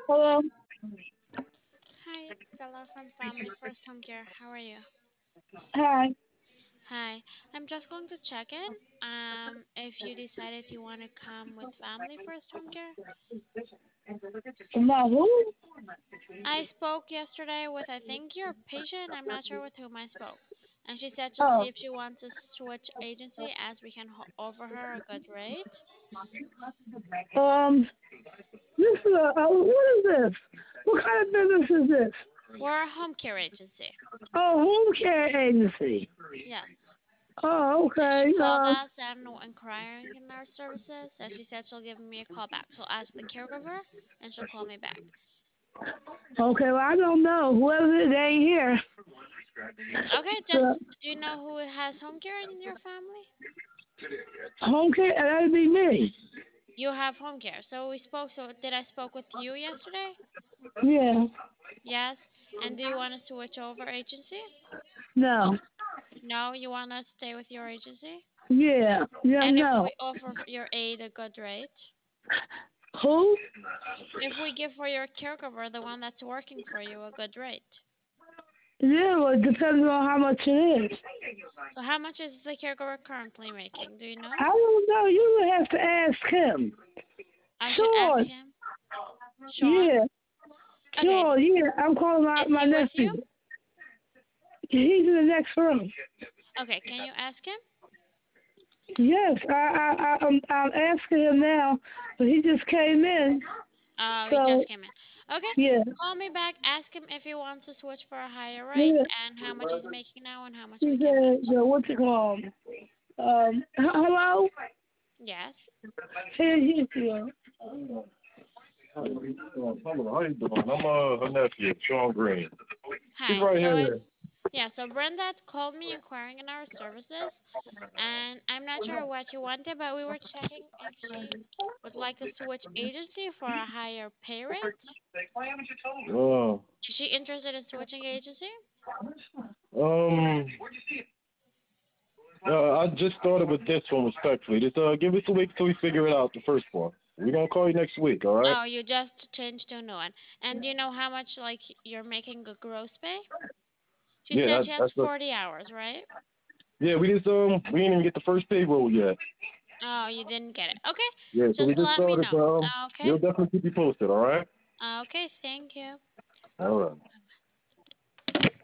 Hello. Hi, it's Stella from Family First Home Care. How are you? Hi. Hi, I'm just going to check in. If you decided you want to come with Family First Home Care, About who? I spoke yesterday with I think your patient. I'm not sure with whom I spoke, and she said she'll see Oh. if she wants to switch agency as we can offer her a good rate. Um. This is what is this? What kind of business is this? We're a home care agency. Oh, home care agency. Yes. Oh, She okay. called us and inquiring in our services, and she said she'll give me a call back. She'll ask the caregiver, and she'll call me back. Okay. Well, I don't know. Whoever it is, they ain't here. Okay, So, just do you know who has home care in your family? home care. That'd be me. You have home care. So we spoke. So did I spoke with you yesterday? Yeah. Yes. And do you want to switch over agency? No. No, you want to stay with your agency? Yeah. Yeah. And if No. we offer your aide a good rate, Who? if we give for your caregiver, the one that's working for you, a good rate. Yeah. Well, it depends on how much it is. So how much is the caregiver currently making? Do you know? I don't know. You would have to ask him. I should ask Sure. him. Sean? Yeah. Okay. Sure. Yeah. I'm calling Is my he with you? nephew. He's in the next room. Okay, can you ask him? Yes, I'm asking him now, but he just came in. Oh, he So just came in. Okay, yeah, call me back. Ask him if he wants to switch for a higher rate yeah. and how much he's making now and how much He we can said, match. what's it called? Hello. Yes. Here he's here. Pamela, how you doing? I'm her nephew, Sean Green. He's Hi. right So here. it's yeah. So Brenda called me inquiring in our services, and I'm not sure what you wanted, but we were checking if she would like to switch agency for a higher pay rate. Uh, Is she interested in switching agency? um, I just started with this one respectfully. Just give us a week till we figure it out. The first one. We're gonna call you next week. All right? Oh, you just changed to a new one. And do you know how much like you're making a gross pay? She Yeah, said she has that's the. 40 hours, right? Yeah, we didn't even get the first payroll yet. Oh, you didn't get it. Okay, Yeah, so we just just let me started. know. Okay. We'll definitely keep you posted. All right? Okay, thank you. All right.